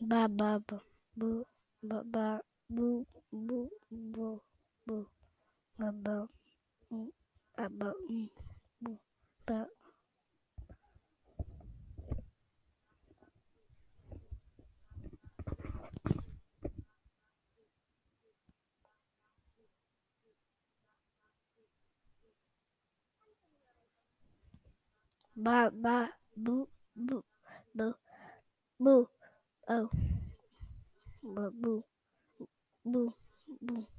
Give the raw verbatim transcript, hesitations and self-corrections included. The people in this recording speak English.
Ba ba ba boo ba ba boo boo boo boo ba ba mm, ba ba mm, boo ba ba ba boo boo boo boo oh ba boo boo boo